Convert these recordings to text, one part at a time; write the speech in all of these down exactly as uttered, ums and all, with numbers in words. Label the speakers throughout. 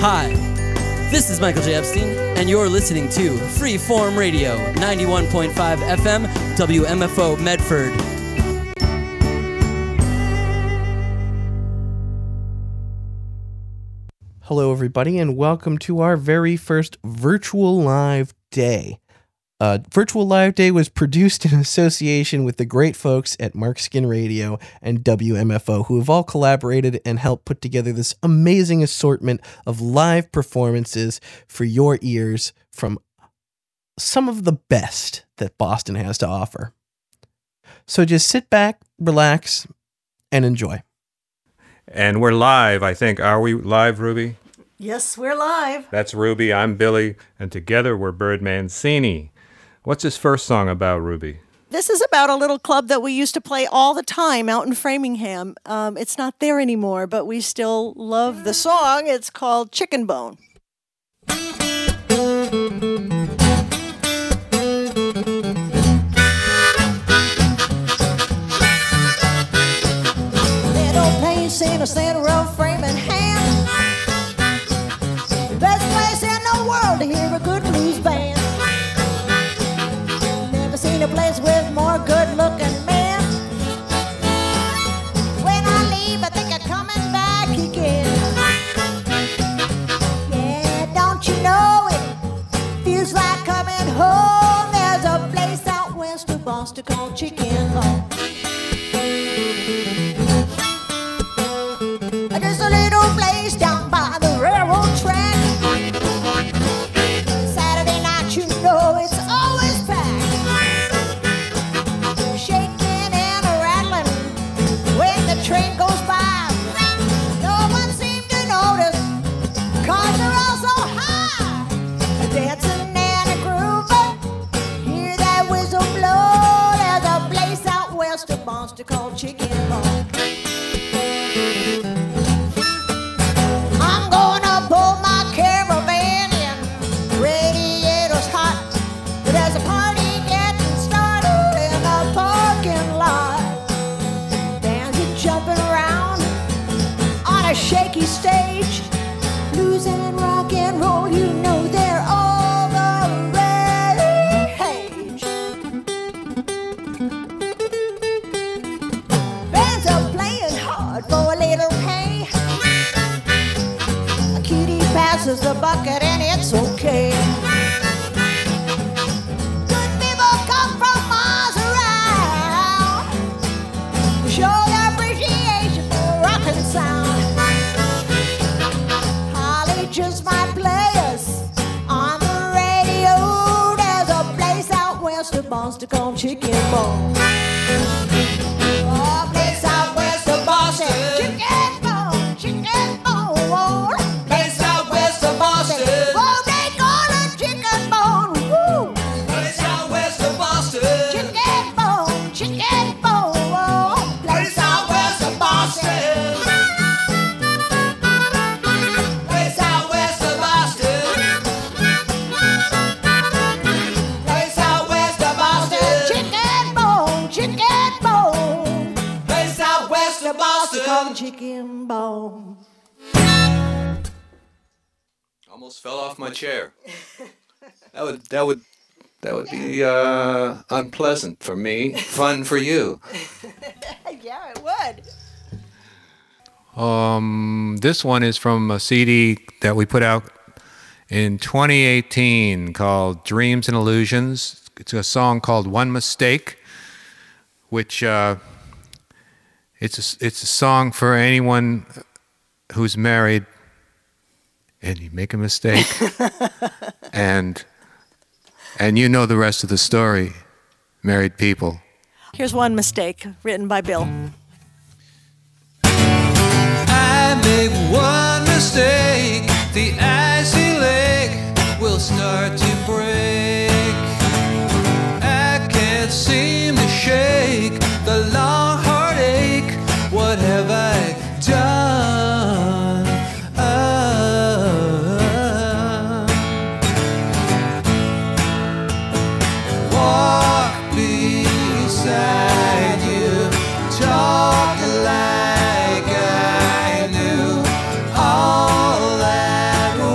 Speaker 1: Hi, this is Michael J. Epstein, and you're listening to Freeform Radio, ninety-one point five F M, W M F O Medford.
Speaker 2: Hello, everybody, and welcome to our very first Virtual Live Day. Uh, Virtual Live Day was produced in association with the great folks at Mark Skin Radio and W M F O, who have all collaborated and helped put together this amazing assortment of live performances for your ears from some of the best that Boston has to offer. So just sit back, relax, and enjoy.
Speaker 3: And we're live, I think. Are we live, Ruby?
Speaker 4: Yes, we're live.
Speaker 3: That's Ruby, I'm Billy, and together we're Bird Mancini. What's this first song about, Ruby?
Speaker 4: This is about a little club that we used to play all the time out in Framingham. Um, it's not there anymore, but we still love the song. It's called Chicken Bone. Little place in the center of Framingham. The best place in the world to hear a good blues band. Seen a place with more good-looking men. When I leave, I think I'm coming back again. Yeah, don't you know it feels like coming home? There's a place out west of Boston called Chicken Bone. There's a little place down by the railroad track. Saturday night, you know it's always packed. Train goes by, no one seemed to notice, cars are all so high, dancing and a grooving, hear that whistle blow. There's a place out west of Boston called Chicken Bone. I'm gonna pull my caravan in, radiator's hot, there's a party getting started in the parking lot. Jumping around on a shaky stage, blues and rock and roll, you know they're all the rage. Bands are playing hard for a little pay. A cutie passes the bucket and it's okay. Good people come from miles around, show their sound. Holly just might play us on the radio. There's a place out west of Boston called Chicken Bone. Oh, place out west of Boston, Chicken Bone, Chicken Bone. Place out west of Boston, oh, they call it Chicken Bone. Woo. Place out west of Boston, Chicken Bone, Chicken Bone. Place out west of Boston. Chicken Bone.
Speaker 5: Almost fell off my chair. That would that would that would be uh, unpleasant for me, fun for you.
Speaker 4: Yeah, it would.
Speaker 3: Um, this one is from a C D that we put out in twenty eighteen called Dreams and Illusions. It's a song called One Mistake, which uh, it's a, it's a song for anyone who's married and you make a mistake and and you know the rest of the story, married people.
Speaker 4: Here's One Mistake, written by Bill.
Speaker 6: I make one mistake, the icy lake will start to break. I can't seem to shake the long heartache. What have I done? Uh, walk beside you, talk like I knew all that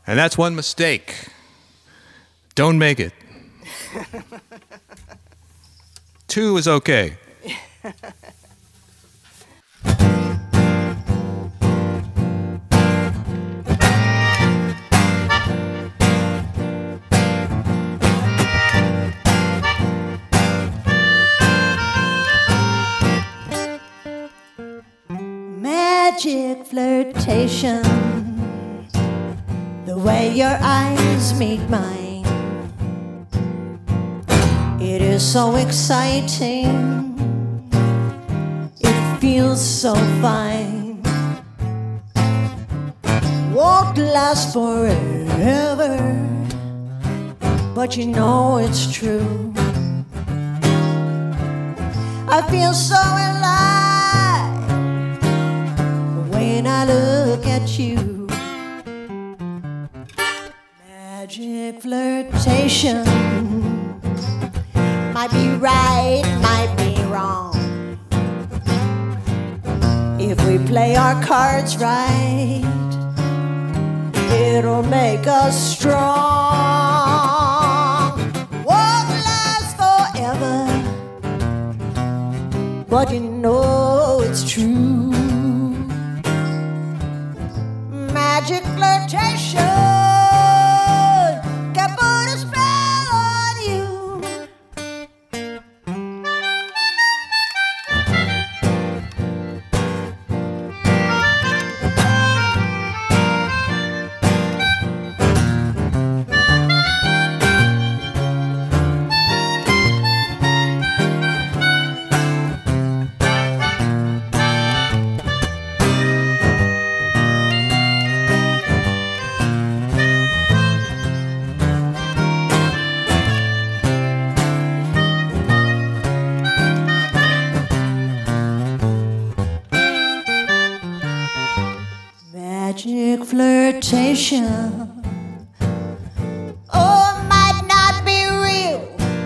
Speaker 3: And that's One Mistake. Don't make it. Two is okay.
Speaker 4: Magic flirtation, the way your eyes meet mine. It is so exciting, it feels so fine. Won't last forever, but you know it's true. I feel so alive when I look at you. Magic flirtation, might be right, might be wrong. If we play our cards right, it'll make us strong. Won't last forever, but you know it's true. Magic flirtation can put a spell on you. Magic flirtation, oh, it might not be real,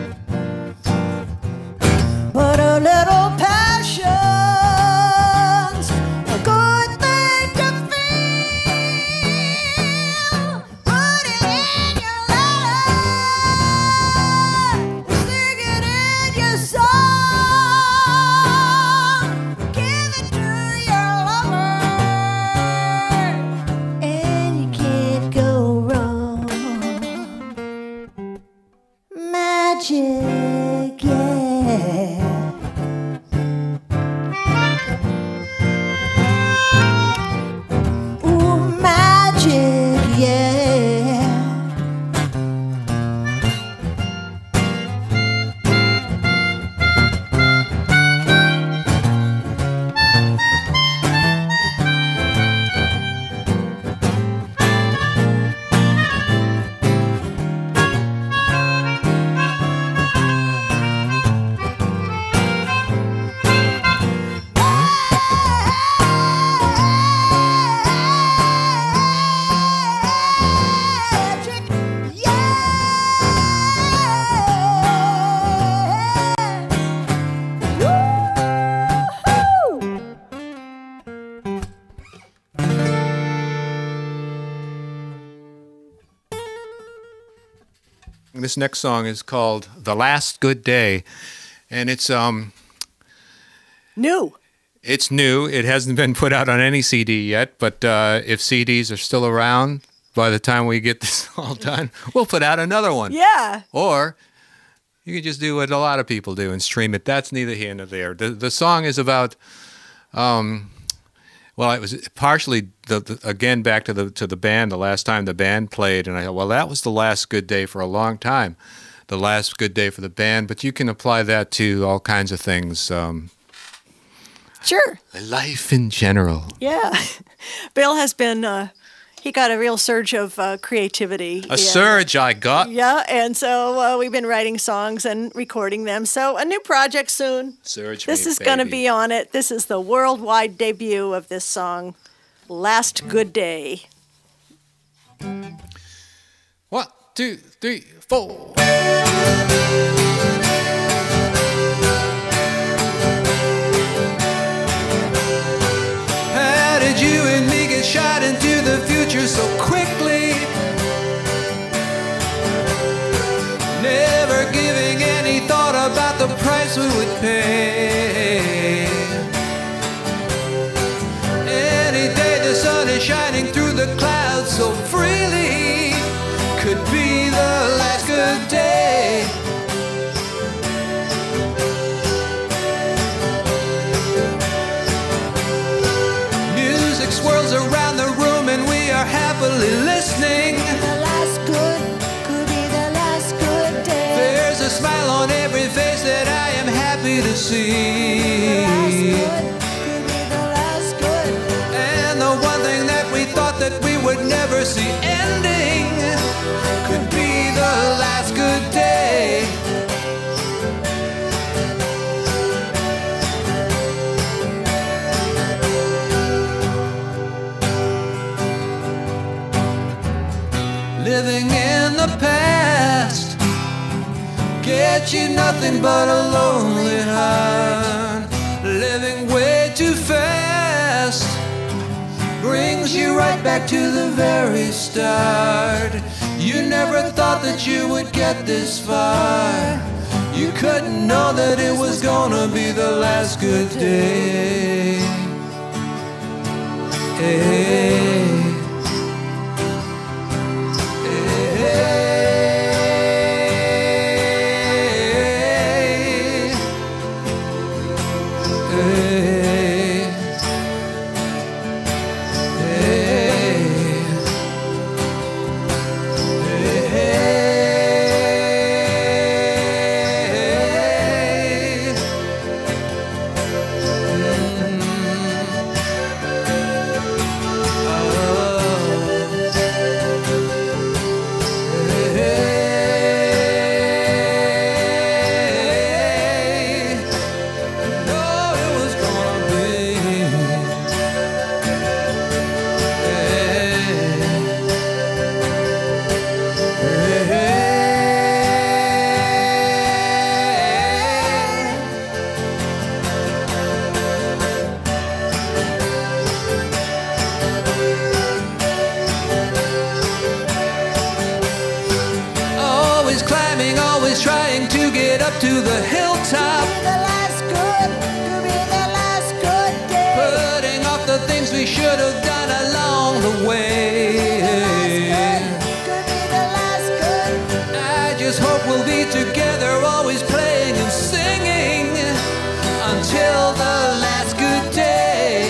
Speaker 4: but a little passion's a good thing to feel. Put it in your life, stick it in your song, give it to your lover. Magic, yeah. Ooh, magic, yeah.
Speaker 3: This next song is called "The Last Good Day," and it's um,
Speaker 7: New.
Speaker 3: it's new. It hasn't been put out on any C D yet, but uh, if C Ds are still around by the time we get this all done, we'll put out another one.
Speaker 7: Yeah.
Speaker 3: Or you can just do what a lot of people do and stream it. That's neither here nor there. The the song is about, um, well, it was partially the, the again back to the to the band. The last time the band played, and I thought, well, that was the last good day for a long time, the last good day for the band. But you can apply that to all kinds of things. Um,
Speaker 7: Sure.
Speaker 3: life in general.
Speaker 7: Yeah. Bill has been, uh, he got a real surge of uh, creativity.
Speaker 3: A
Speaker 7: and-
Speaker 3: surge I got.
Speaker 7: Yeah, and so uh, we've been writing songs and recording them. So a new project soon.
Speaker 3: Surge
Speaker 7: This
Speaker 3: me,
Speaker 7: is going to
Speaker 3: baby.
Speaker 7: be on it. This is the worldwide debut of this song, Last Good Day.
Speaker 3: One, two, three, four.
Speaker 6: How did you and me get shot into the future so quickly? price we would pay. Any day the sun is shining through the clouds so freely could be the last good day. Music swirls around the room and we are happily listening.
Speaker 4: The last good could be the last good day.
Speaker 6: There's a smile on every face that I am happy to see.
Speaker 4: The last good could be the last good.
Speaker 6: And the one thing that we thought that we would never see ending could be the last good day. Living in the past get you nothing but a lonely heart. Living way too fast brings you right back to the very start. You never thought that you would get this far. You couldn't know that it was gonna be the last good day. Hey. To the hilltop.
Speaker 4: Could be the last good, could be the last good day.
Speaker 6: Putting off the things we should have done along the way.
Speaker 4: Could be the last good.
Speaker 6: I just hope we'll be together, always playing and singing until the last good day.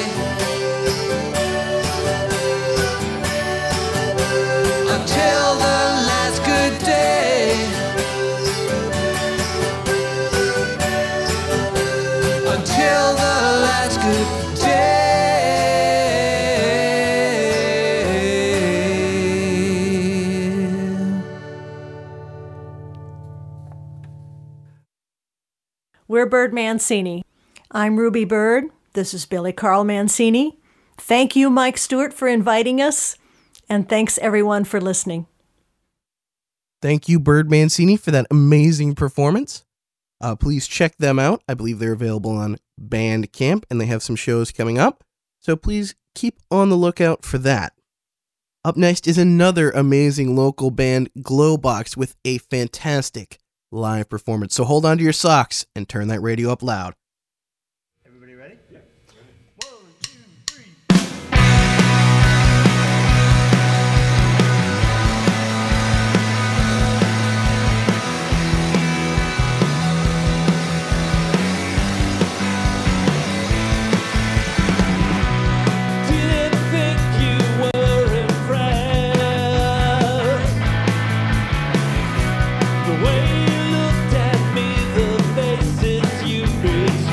Speaker 6: Until the last good day. Until the last good day.
Speaker 7: We're Bird Mancini. I'm Ruby Bird. This is Billy Carl Mancini. Thank you, Mike Stewart, for inviting us, and thanks everyone for listening.
Speaker 2: Thank you, Bird Mancini, for that amazing performance. Uh, please check them out. I believe they're available on Bandcamp, and they have some shows coming up. So please keep on the lookout for that. Up next is another amazing local band, Glowbox, with a fantastic live performance. So hold on to your socks and turn that radio up loud.
Speaker 8: Everybody ready? Yeah. One, two, three.
Speaker 9: Didn't think you were impressed. The way you looked at me, the faces you betrayed.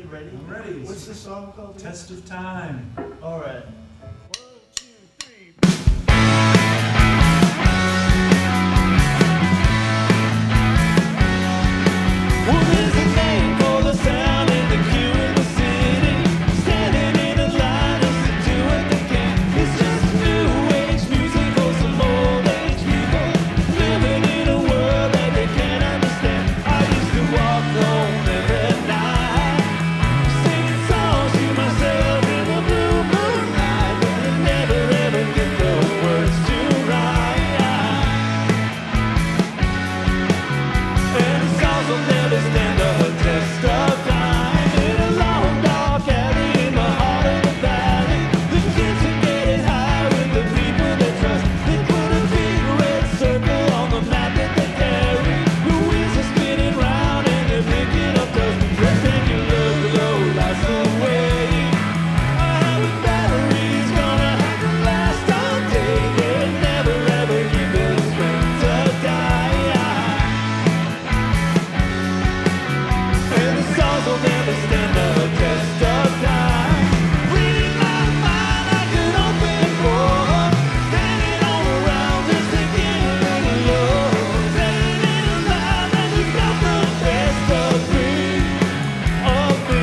Speaker 8: you ready?
Speaker 10: I'm ready.
Speaker 8: What's the song called?
Speaker 10: Test of Time.
Speaker 8: All right.
Speaker 9: Well, there's a name for the sound and the cue in the city. Standing in a line is to do what they can. It's just new age music for some old age people living in a world that they can't understand. I used to walk home every night, singing songs to myself in the blue moonlight, but I never ever get the words to write. And the songs will never stand the test of time. In a long dark alley in the heart of the valley, the kids are getting high with the people they trust. They put a big red circle on the map that they carry. The wheels are spinning round and they're picking up dust. Rectangular glow lights the way. I have a battery's gonna have to last all day. They never ever give us strength to die. And the songs will never stand the test of time. Reading my mind like an open book, standing all around just to get a little love. Staying in a line that you got the best of me, of me.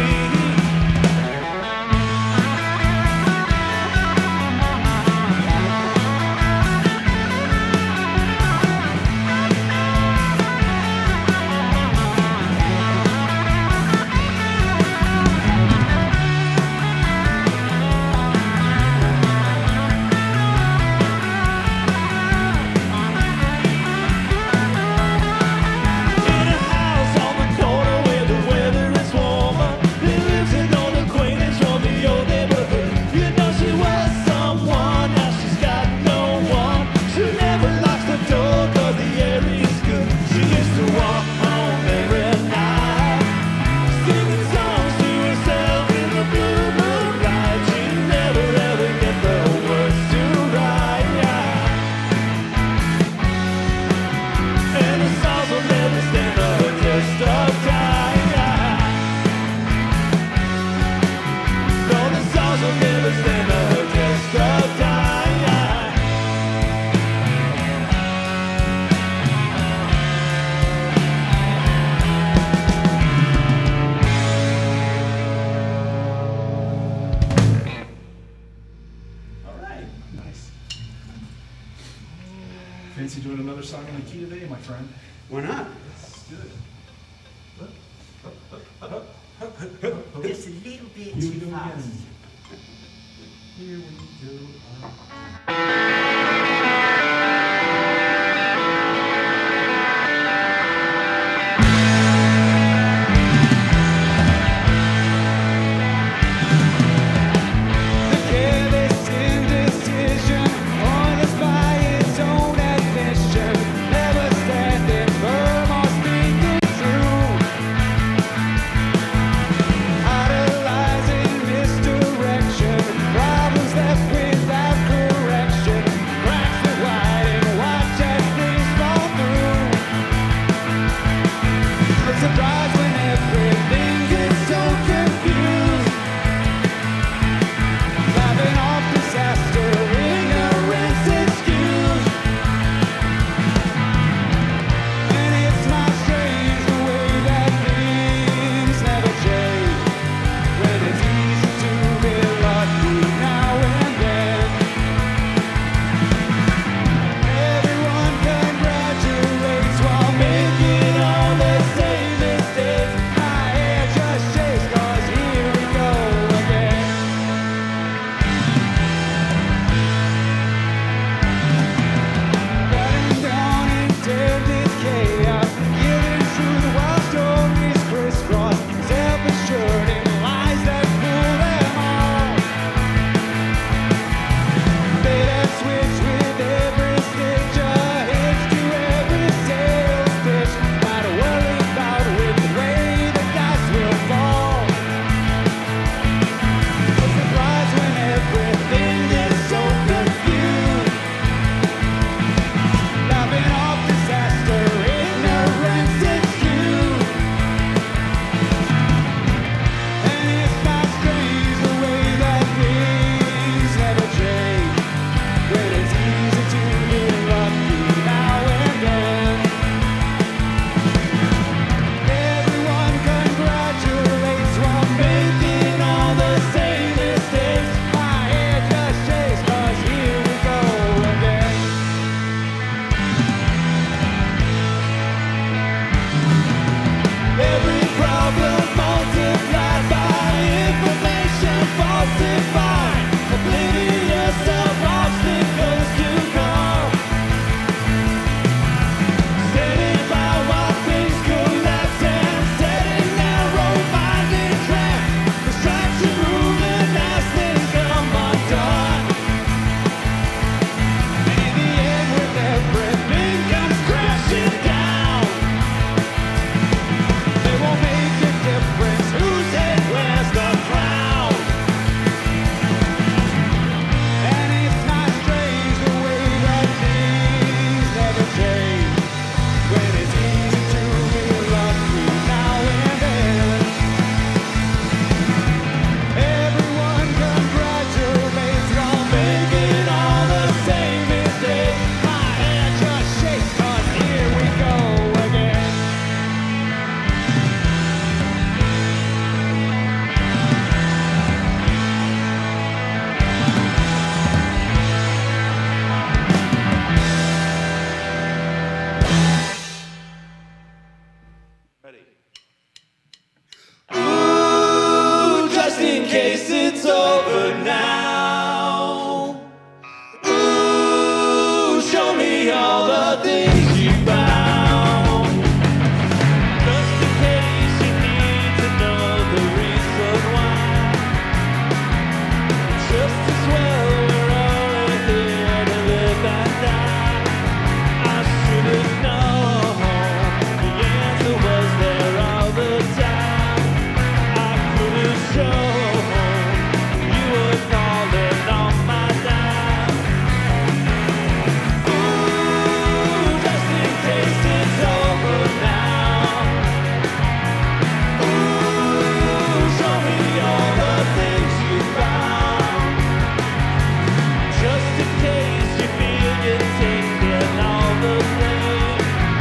Speaker 9: In a house on the corner where the weather is warmer, there lives an old acquaintance from the old neighborhood. You know she was someone, now she's got no one. She never locks the door 'cause the air is good. She used to walk home every night, singing songs to herself in the blue moonlight. She'd never ever get the words to write. And the songs will never stand the test of time. No, the songs will never stand the test of time.
Speaker 10: All right. Nice. Fancy doing another song on the key today, my friend?
Speaker 11: Why not?
Speaker 10: Let's do it.
Speaker 8: Just a little bit
Speaker 10: Here we
Speaker 8: too
Speaker 10: go
Speaker 8: fast.
Speaker 10: again. Here we go.
Speaker 9: The careless indecision, pointless by its own admission, never standing firm or speaking true. Idolizing misdirection, problems left without correction. all the things you found. Just in case you need to know the reason why. Just as well we're only here to live and die. I should have known the answer was there all the time. I could have shown you were calling on my dime. Ooh, just in case it's over now. Ooh, show me all the things you found. Just in case you feel you're taking all the blame.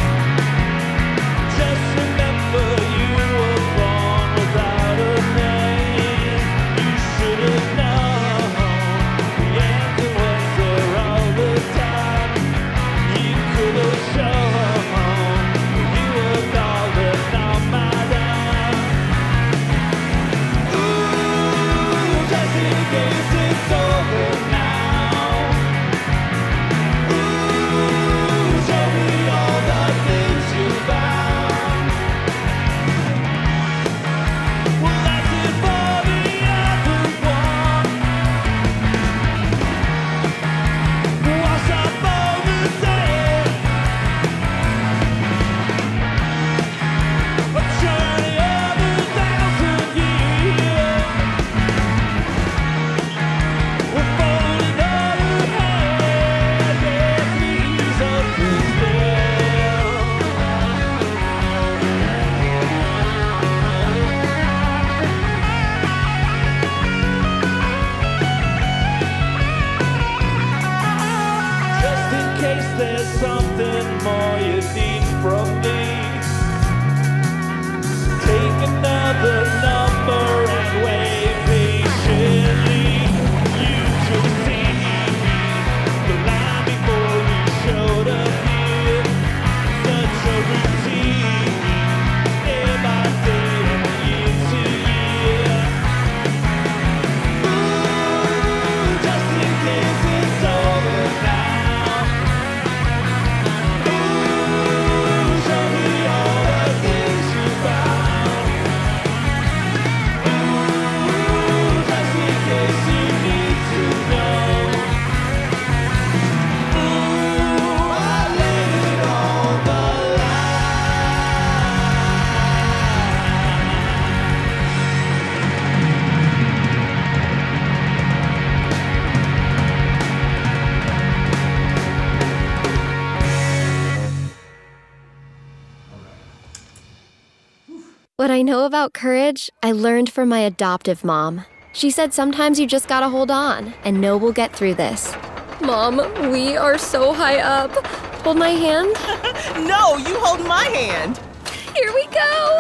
Speaker 9: Just remember you were born without a name. You should have known the answer was there all the time. You could have shown you were calling on my dime. Ooh, just in case it's over now. Ooh, show me all the things you found. Well, that's it for the other one. Wash up all the sand. A journey of a thousand years. We're falling out of hand. Yeah, please understand. Just in case there's something more you need from me, take another number and wait patiently. You should see the line before you showed up here. Such a routine, day by day and year to year. Ooh, just in case it's over now. Ooh, show me all the things you found. Ooh, just in case you need to know. Ooh, I laid it on the
Speaker 11: What I know about courage, I learned from my adoptive mom. She said sometimes you just gotta hold on and know we'll get through this. Mom, we are so high up. Hold my hand.
Speaker 12: No, you hold my hand.
Speaker 11: Here we go.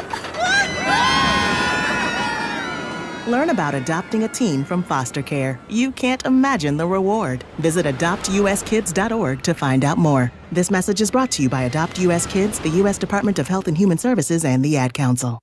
Speaker 12: Learn about adopting a teen from foster care. You can't imagine the reward. Visit adopt u s kids dot org to find out more. This message is brought to you by Adopt U S Kids, the U S Department of Health and Human Services, and the Ad Council.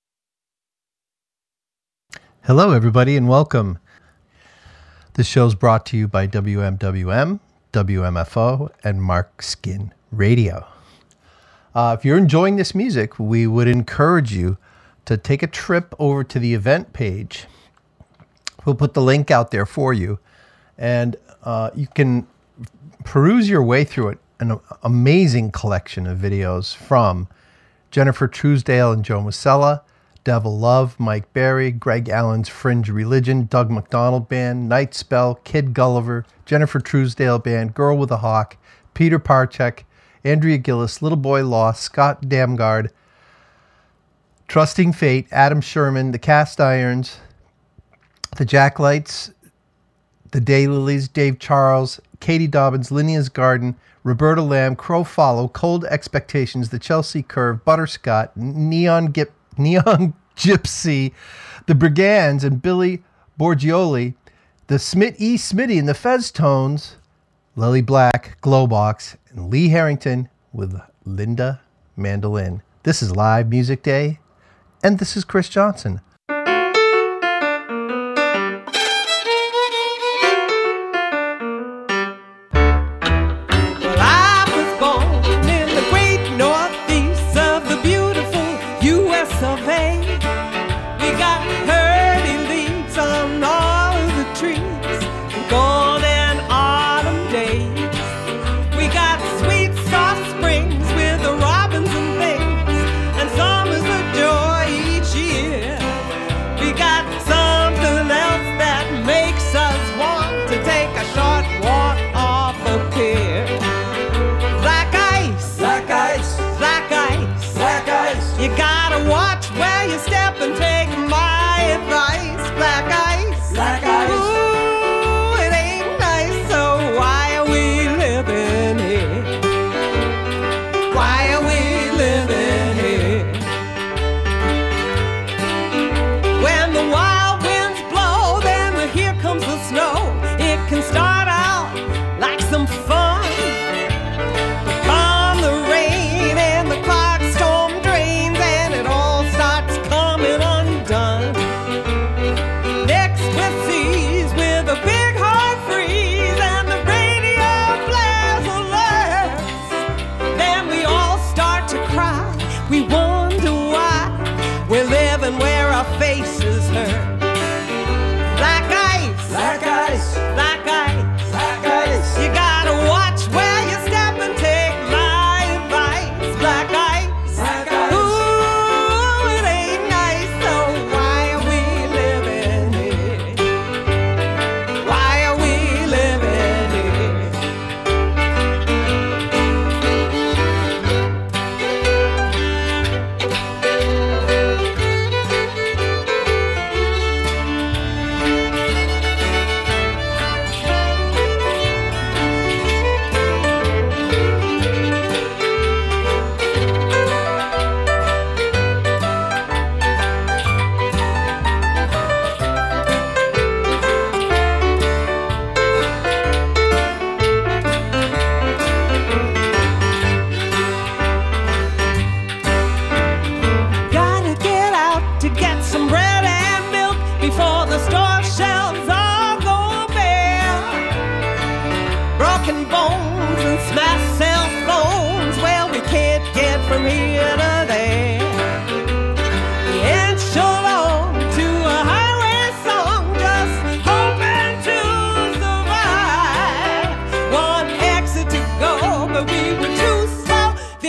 Speaker 2: Hello, everybody, and welcome. This show's brought to you by W M W M, W M F O, and Mark Skin Radio. Uh, if you're enjoying this music, we would encourage you to take a trip over to the event page. We'll put the link out there for you, and uh, you can peruse your way through it. An amazing collection of videos from Jennifer Truesdale and Joe Masella, Devil Love, Mike Berry, Greg Allen's Fringe Religion, Doug McDonald Band, Night Spell, Kid Gulliver, Jennifer Truesdale Band, Girl with a Hawk, Peter Parchek, Andrea Gillis, Little Boy Lost, Scott Damgard, Trusting Fate, Adam Sherman, The Cast Irons, The Jacklights, The Daylilies, Dave Charles, Katie Dobbins, Linnea's Garden, Roberta Lamb, Crow Follow, Cold Expectations, The Chelsea Curve, Butterscott, Neon Gip, Neon Gypsy, The Brigands, and Billy Borgioli, The Smit E. Smitty and the Fez Tones, Lily Black, Glowbox, and Lee Harrington with Linda Mandolin. This is Live Music Day, and this is Chris Johnson.
Speaker 12: Well, I was born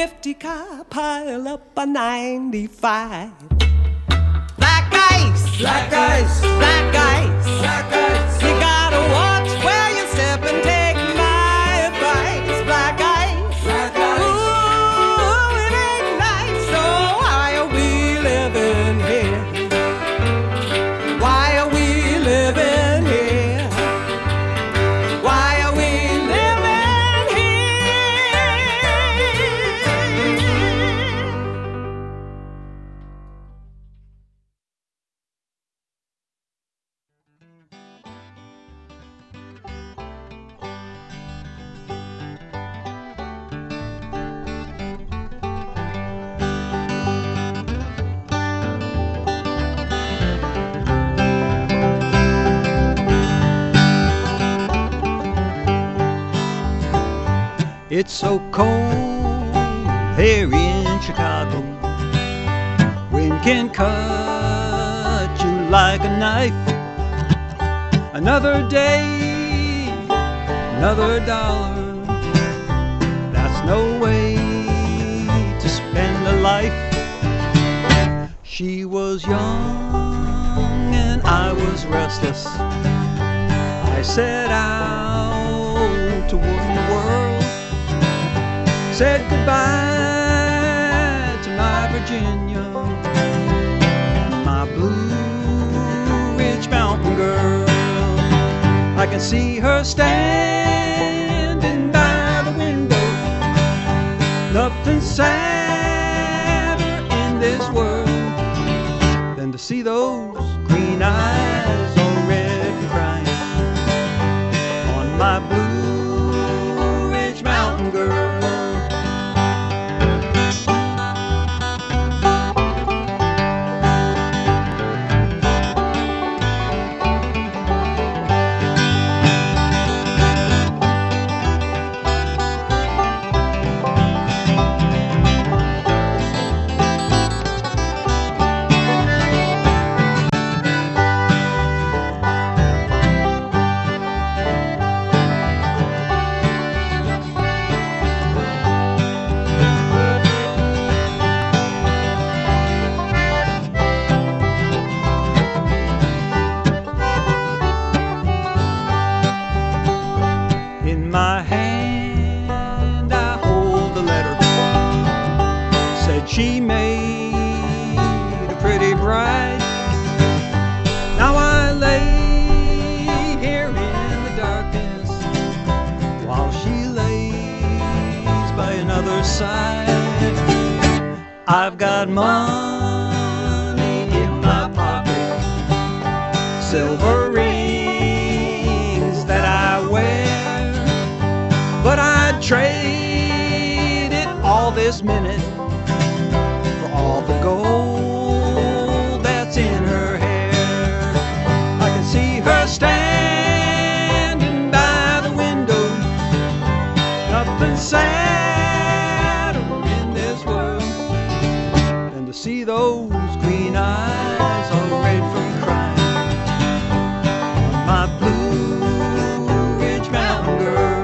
Speaker 13: fifty car pile up a ninety-five. Black ice, black ice, black ice, black ice. You gotta watch where you step and take my advice. Black ice, black ice. Ooh, it ain't nice. So why are we living here? Why are we living here? Why are we living
Speaker 14: It's so cold here in Chicago. Wind can cut you like a knife. Another day, another dollar. That's no way to spend a life. She was young and I was restless. I set out to warn the world. Said goodbye to my Virginia, my Blue Ridge Mountain girl. I can see her standing by the window. Nothing sadder in this world than to see those green eyes all red and crying on my Blue Ridge Mountain girl. She made a pretty bride. Now I lay here in the darkness while she lays by another's side. I've got money in my pocket, silver rings that I wear, but I'd trade it all this minute all the gold that's in her hair. I can see her standing by the window. Nothing sadder in this world than to see those green eyes all red from crying on my Blue Ridge Mountain girl.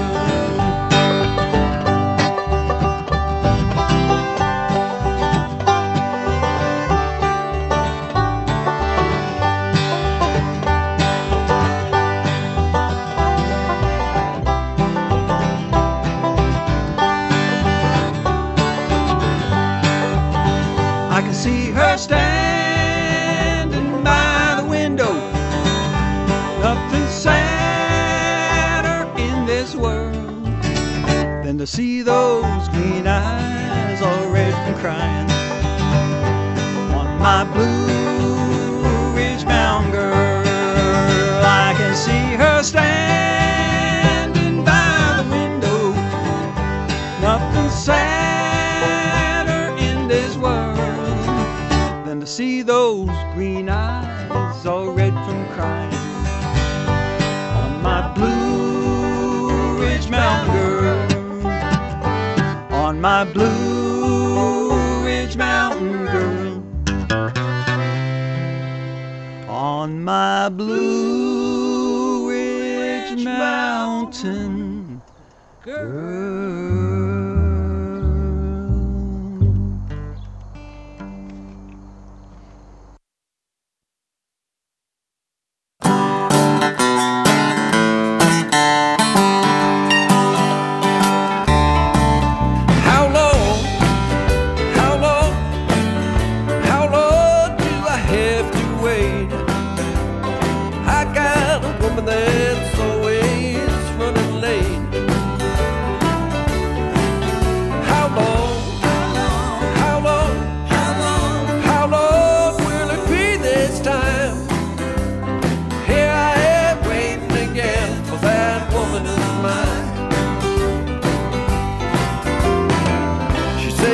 Speaker 14: See her standing by the window. Nothing sadder in this world than to see those green eyes all red from crying on my Blue Ridge Mountain girl. I can see her standing by the window. Nothing sadder in this world than to see those green eyes all red from crying on my Blue Ridge Mountain girl. On my Blue Ridge Mountain girl. On my Blue Ridge Mountain girl.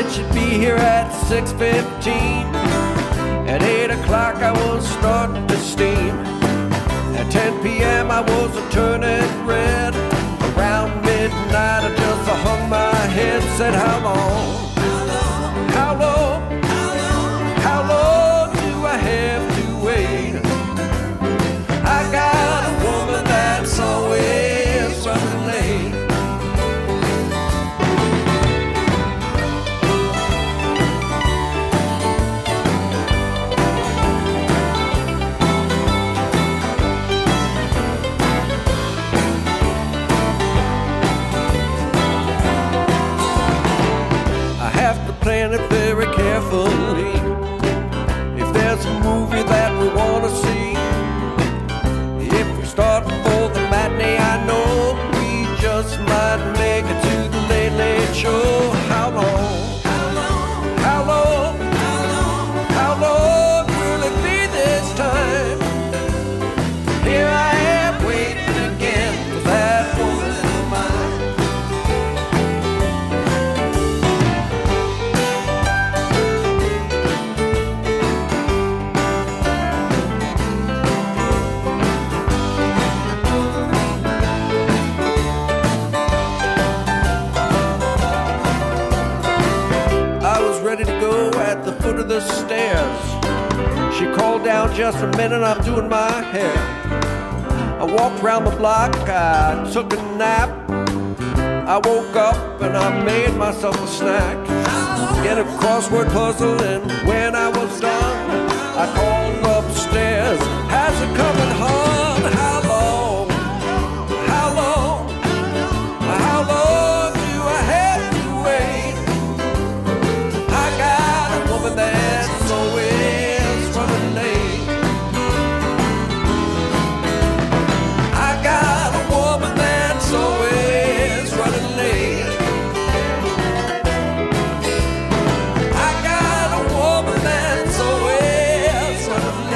Speaker 15: said she'd be here at six fifteen. At eight o'clock I was starting to steam. At ten p.m. I was a turning red. Around midnight I just hung my head, said how long? How long? How long do I have to wait? I got a woman that's always running late. Plan it very carefully. If there's a movie that we want to see, if we start before the matinee, I know we just might make it to the late late show. How long? How long? How long? How long will it be this time? Here I am waiting again for that woman of mine. Ready to go at the foot of the stairs. She called down, just a minute, I'm doing my hair. I walked round the block, I took a nap. I woke up and I made myself a snack. Get a crossword puzzle, and when I was done, I called upstairs. How's it coming, hon? How long? How long? How long do I have to wait? I got a woman that's always running late. I got a woman that's always running late. I got a woman that's always running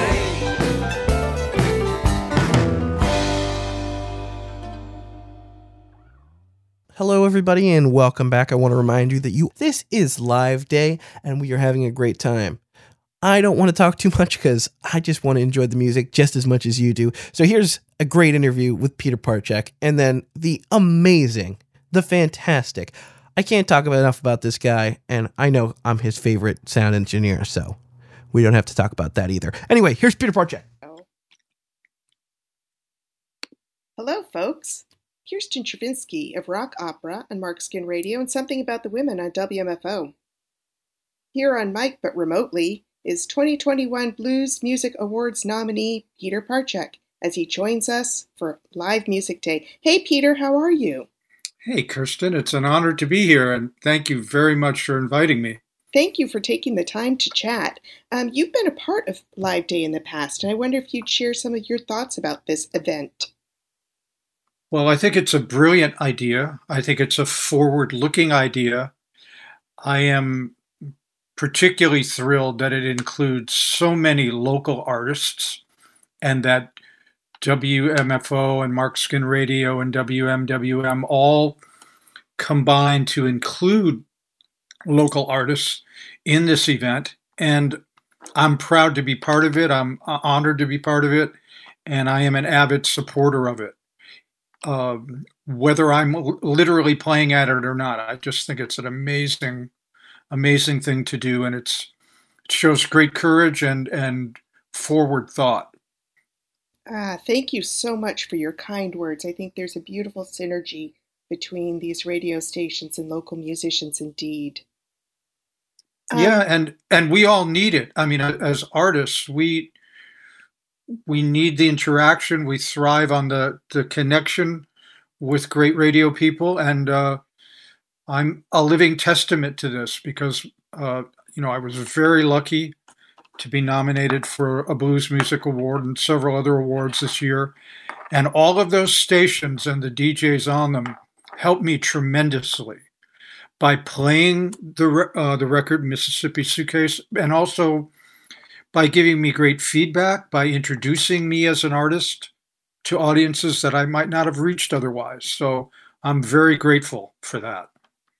Speaker 2: Hello, everybody, and welcome back. I want to remind you that you this is Live Day, and we are having a great time. I don't want to talk too much because I just want to enjoy the music just as much as you do. So here's a great interview with Peter Parchak, and then the amazing, the fantastic. I can't talk about enough about this guy, and I know I'm his favorite sound engineer, so we don't have to talk about that either. Anyway, here's Peter Parchak.
Speaker 16: Hello, folks. Kirsten Travinsky of Rock Opera on Mark Skin Radio and Something About the Women on W M F O. Here on mic but remotely is twenty twenty-one Blues Music Awards nominee Peter Parchak as he joins us for Live Music Day. Hey, Peter, how are you?
Speaker 17: Hey, Kirsten, it's an honor to be here, and thank you very much for inviting me.
Speaker 16: Thank you for taking the time to chat. Um, you've been a part of Live Day in the past, and I wonder if you'd share some of your thoughts about this event.
Speaker 17: Well, I think it's a brilliant idea. I think it's a forward-looking idea. I am particularly thrilled that it includes so many local artists and that W M F O and Mark Skin Radio and W M W M all combine to include local artists in this event. And I'm proud to be part of it. I'm honored to be part of it. And I am an avid supporter of it. Uh, whether I'm literally playing at it or not, I just think it's an amazing, amazing thing to do, and it's it shows great courage and and forward thought.
Speaker 16: Ah, thank you so much for your kind words. I think there's a beautiful synergy between these radio stations and local musicians, indeed. Um,
Speaker 17: yeah, and and we all need it. I mean, as artists, we. We need the interaction. We thrive on the, the connection with great radio people. And uh, I'm a living testament to this because, uh, you know, I was very lucky to be nominated for a Blues Music Award and several other awards this year. And all of those stations and the D Js on them helped me tremendously by playing the, uh, the record Mississippi Suitcase, and also by giving me great feedback, by introducing me as an artist to audiences that I might not have reached otherwise. So I'm very grateful for that.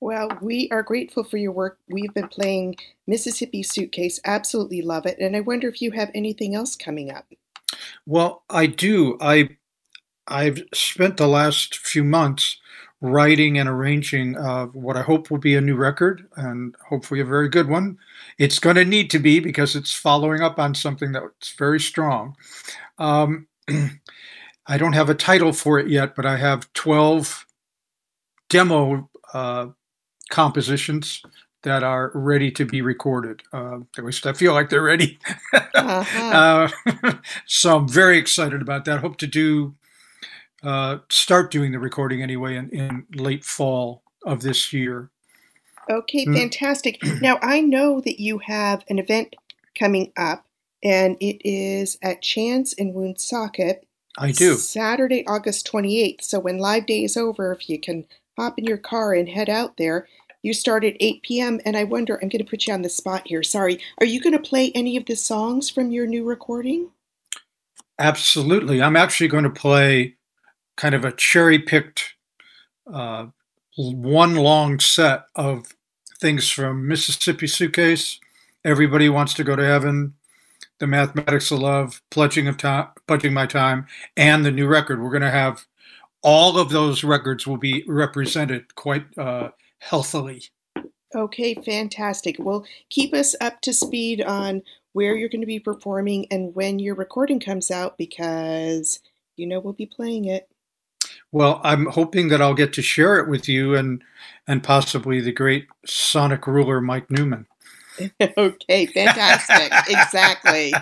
Speaker 16: Well, we are grateful for your work. We've been playing Mississippi Suitcase, absolutely love it. And I wonder if you have anything else coming up.
Speaker 17: Well, I do. I I've spent the last few months writing and arranging uh, what I hope will be a new record, and hopefully a very good one. It's going to need to be because it's following up on something that's very strong. Um, I don't have a title for it yet, but I have twelve demo uh, compositions that are ready to be recorded. Uh, at least I feel like they're ready.
Speaker 16: Uh-huh.
Speaker 17: uh, so I'm very excited about that. Hope to do uh, start doing the recording anyway in, in late fall of this year.
Speaker 16: Okay,
Speaker 17: Mm.
Speaker 16: fantastic. Now, I know that you have an event coming up, and it is at Chance in Woonsocket.
Speaker 17: I do.
Speaker 16: Saturday, August twenty-eighth. So when Live Day is over, if you can hop in your car and head out there, you start at eight p.m. And I wonder, I'm going to put you on the spot here. Sorry. Are you going to play any of the songs from your new recording?
Speaker 17: Absolutely. I'm actually going to play kind of a cherry-picked uh, one long set of things from Mississippi Suitcase, Everybody Wants to Go to Heaven, The Mathematics of Love, Pledging of Time, Pledging My Time, and the new record. We're going to have all of those records will be represented quite uh, healthily.
Speaker 16: Okay, fantastic. Well, keep us up to speed on where you're going to be performing and when your recording comes out, because you know we'll be playing it.
Speaker 17: Well, I'm hoping that I'll get to share it with you and and possibly the great sonic ruler Mike Newman.
Speaker 16: Okay, fantastic. Exactly.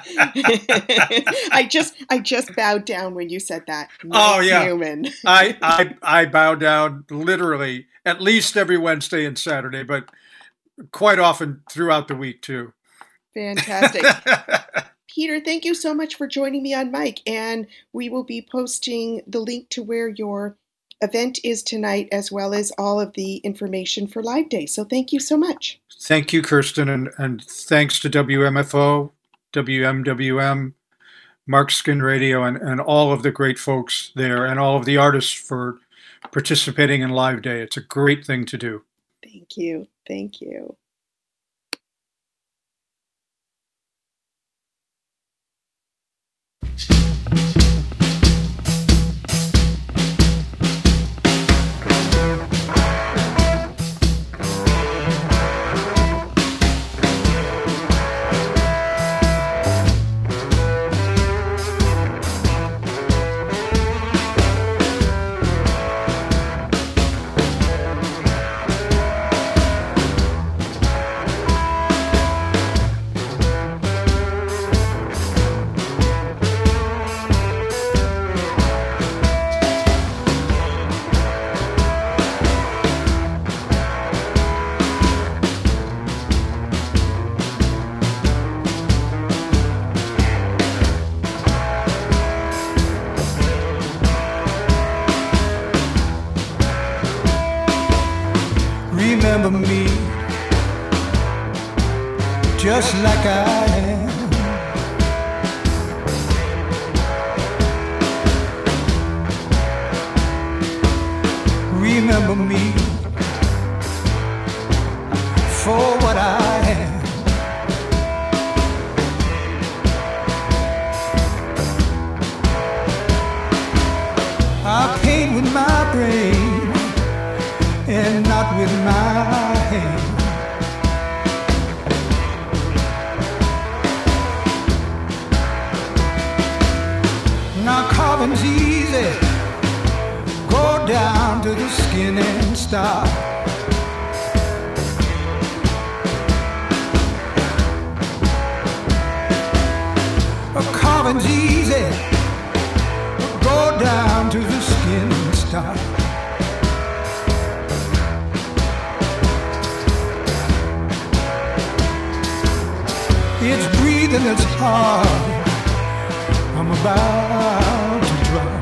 Speaker 16: I just I just bowed down when you said that.
Speaker 17: Oh
Speaker 16: Mike
Speaker 17: yeah,
Speaker 16: Newman.
Speaker 17: I, I I bow down literally at least every Wednesday and Saturday, but quite often throughout the week too.
Speaker 16: Fantastic. Peter, thank you so much for joining me on Mike, and we will be posting the link to where your event is tonight, as well as all of the information for Live Day. So thank you so much.
Speaker 17: Thank you, Kirsten, and, and thanks to W M F O, W M W M, Mark Skin Radio, and, and all of the great folks there, and all of the artists for participating in Live Day. It's a great thing to do.
Speaker 16: Thank you. Thank you.
Speaker 9: Remember me just like I am. Remember me for what I am. I paint with my brain and not with my hand. Now carving's easy, go down to the skin and stop. Carving's easy, go down to the skin and stop. It's breathing that's hard. I'm about to drop.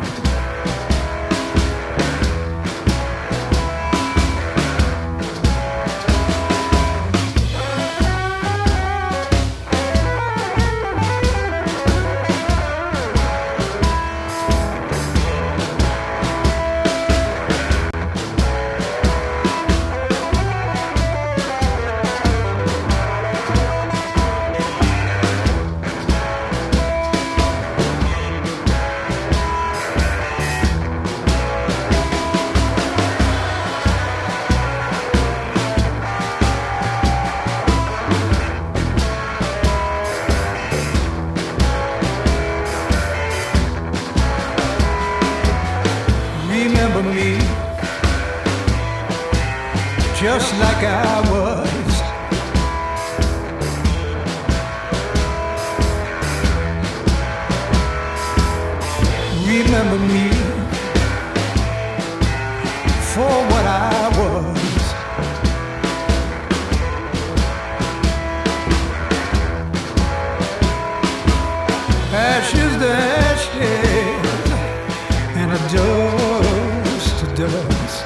Speaker 14: just like I was. Remember me for what I was. Ashes to ashes and a dust to dust.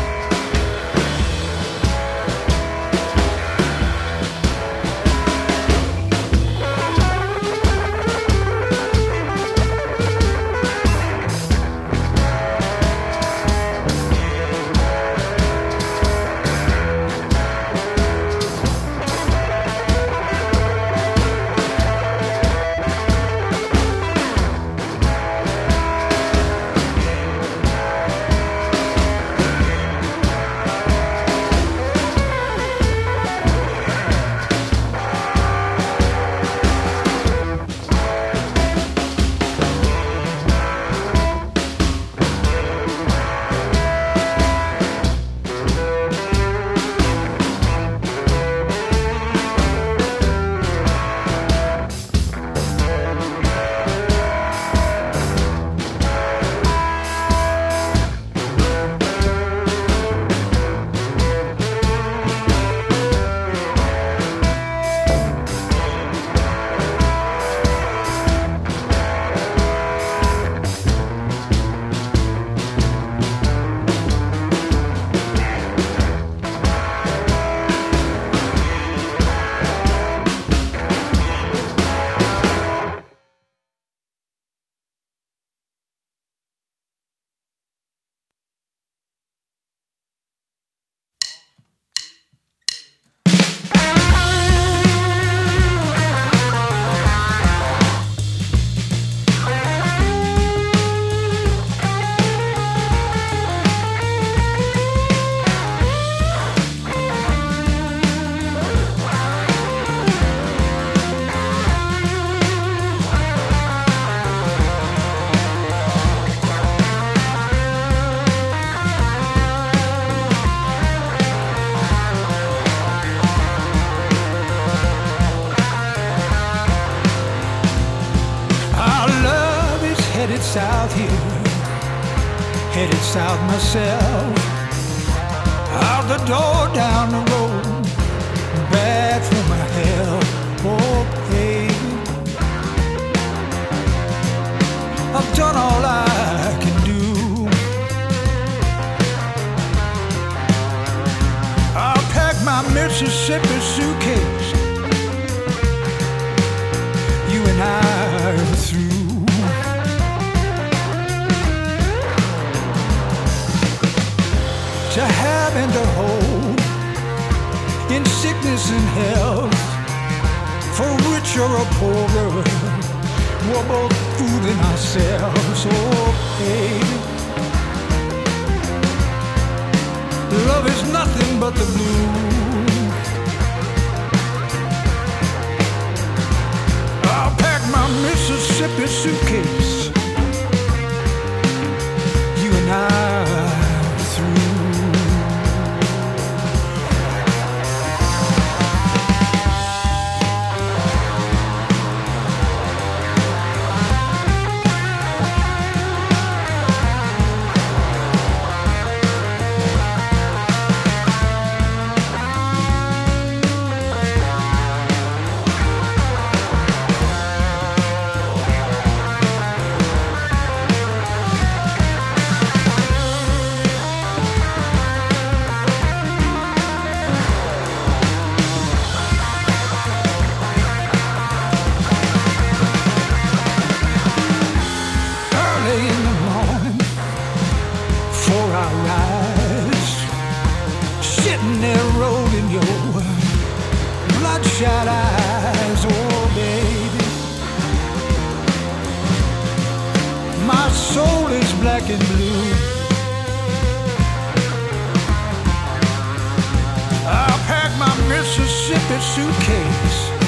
Speaker 14: South here, headed south myself. Out the door, down the road, back for my help. Oh, baby, I've done all I can do. I'll pack my Mississippi suitcase. You and I are through. To have and to hold, in sickness and health, for richer or poorer, we're both fooling ourselves. Oh, baby, love is nothing but the blues. I'll pack my Mississippi suitcase. You and I are through. Bloodshot eyes, oh baby, my soul is black and blue. I'll pack my Mississippi suitcase.